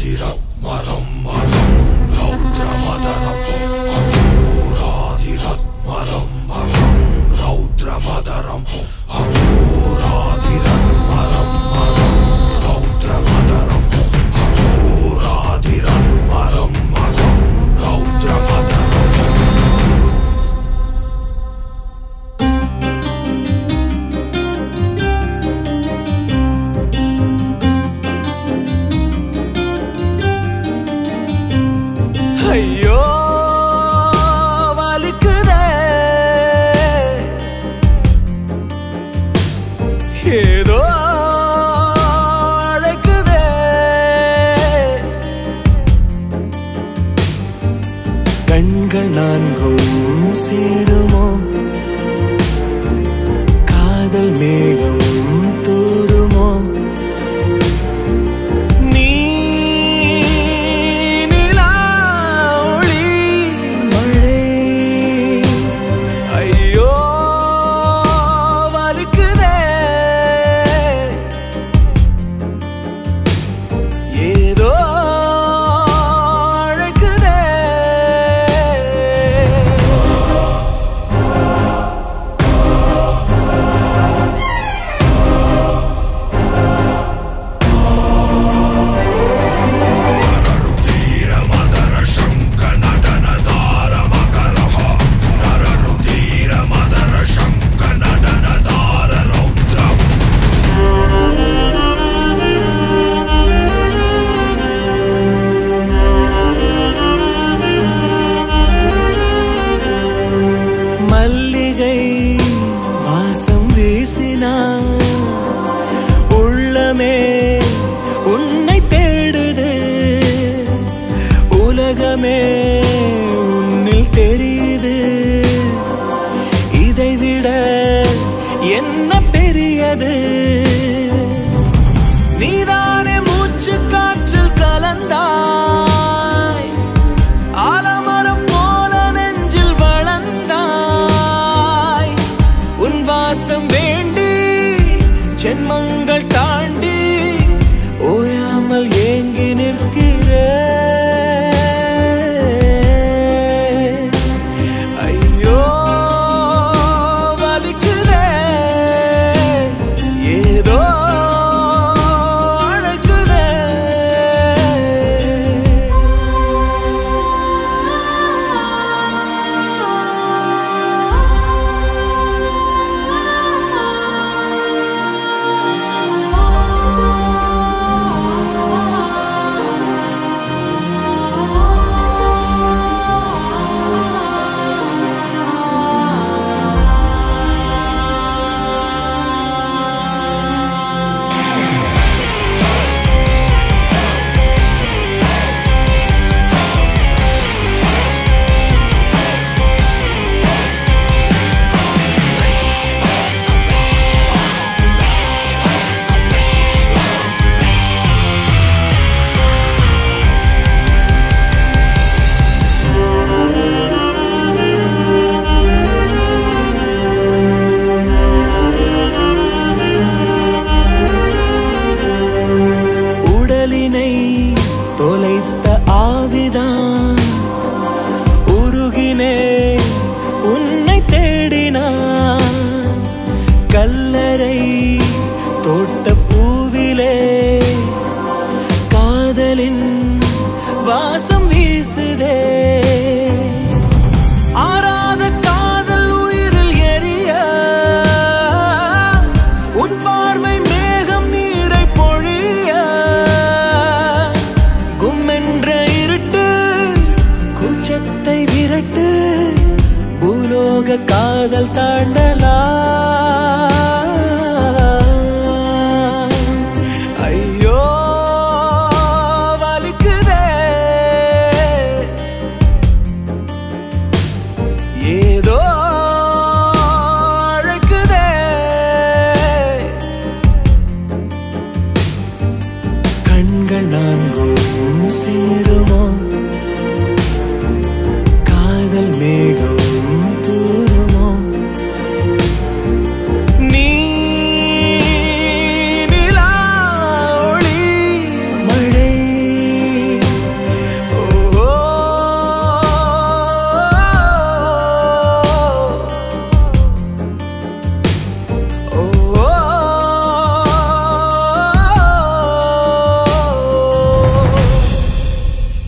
ஐயோ வலிக்குதே ஏதோ அழைக்குதே கண்கள் நான்கும் சேருமோ காதல் மேகம் தூருமோ வாசம் வீசினான் உள்ளமே உன்னை தேடுது உலகமே உன்னில் தெரியுது இதைவிட என்ன பெரியது நீதானே மூச்சு காற்றில் கலந்தாய் ஆலமரம் போல நெஞ்சில் வளர்ந்தாய் உன் வாசம் வேண்டி ஜென்மங்கள் தாண்டி ஓயாமல் ஏங்கி நிற்கிறேன் ஐயோ வலிக்குதே ஏதோ அழைக்குதே தொலைத்த ஆவிதான் உருகினே உன்னை தேடினான் கல்லறை தோட்ட பூவிலே காதலின் வாசம் வீசுதே ஆராத காதல் உயிரில் எரிய உன் பார்வை மேகம் நீரை பொழிய கும்மென்ற இருட்டு கூச்சத்தை விரட்டு பூலோக காதல் தாண்டலாம் ஐயோ வலிக்குதே ஏதோ அழைக்குதே கண்கள் நான்கும் சேருமோ காதல் மேகம்